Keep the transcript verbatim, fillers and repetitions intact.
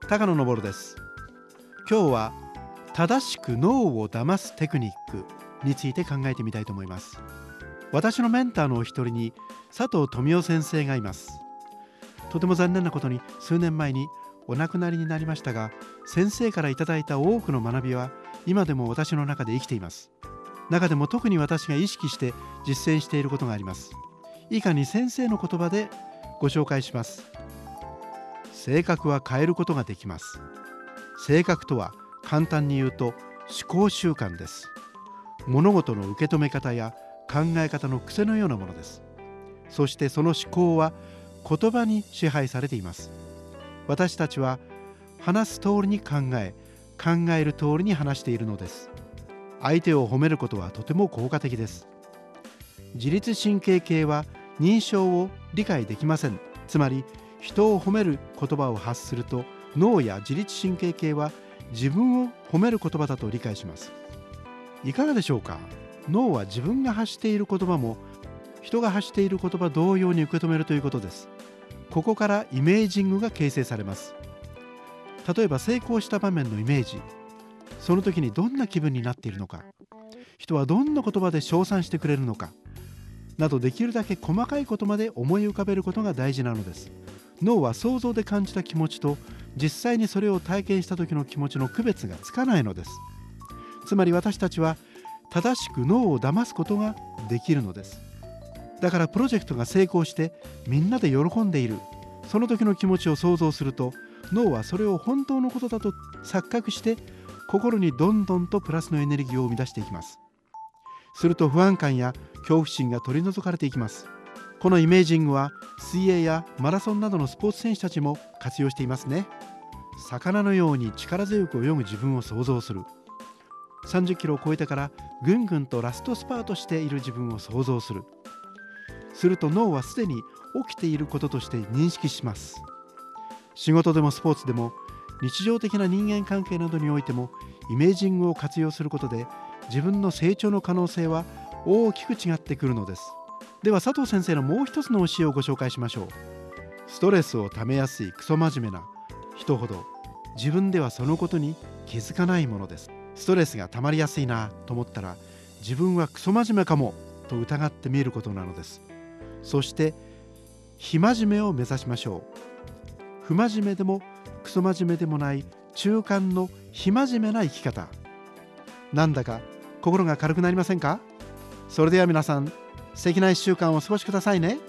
高野昇です。今日は正しく脳を騙すテクニックについて考えてみたいと思います。私のメンターのお一人に佐藤富夫先生がいます。とても残念なことに数年前にお亡くなりになりましたが、先生からいただいた多くの学びは今でも私の中で生きています。中でも特に私が意識して実践していることがあります。以下に先生の言葉でご紹介します。性格は変えることができます。性格とは簡単に言うと思考習慣です。物事の受け止め方や考え方の癖のようなものです。そしてその思考は言葉に支配されています。私たちは話す通りに考え、考える通りに話しているのです。相手を褒めることはとても効果的です。自律神経系は認証を理解できません。つまり人を褒める言葉を発すると、脳や自律神経系は自分を褒める言葉だと理解します。いかがでしょうか。脳は自分が発している言葉も人が発している言葉同様に受け止めるということです。ここからイメージングが形成されます。例えば成功した場面のイメージ、その時にどんな気分になっているのか、人はどんな言葉で称賛してくれるのかなど、できるだけ細かいことまで思い浮かべることが大事なのです。脳は想像で感じた気持ちと実際にそれを体験した時の気持ちの区別がつかないのです。つまり私たちは正しく脳を騙すことができるのです。だからプロジェクトが成功してみんなで喜んでいる、その時の気持ちを想像すると、脳はそれを本当のことだと錯覚して心にどんどんとプラスのエネルギーを生み出していきます。すると不安感や恐怖心が取り除かれていきます。このイメージングは水泳やマラソンなどのスポーツ選手たちも活用していますね。魚のように力強く泳ぐ自分を想像する。さんじゅっキロを超えてからぐんぐんとラストスパートしている自分を想像する。すると脳はすでに起きていることとして認識します。仕事でもスポーツでも日常的な人間関係などにおいてもイメージングを活用することで自分の成長の可能性は大きく違ってくるのです。では佐藤先生のもう一つの教えをご紹介しましょう。ストレスをためやすいクソ真面目な人ほど自分ではそのことに気づかないものです。ストレスがたまりやすいなと思ったら、自分はクソ真面目かもと疑ってみることなのです。そして非真面目を目指しましょう。不真面目でもクソ真面目でもない中間の非真面目な生き方、なんだか心が軽くなりませんか。それでは皆さん、素敵ないっしゅうかんをお過ごしくださいね。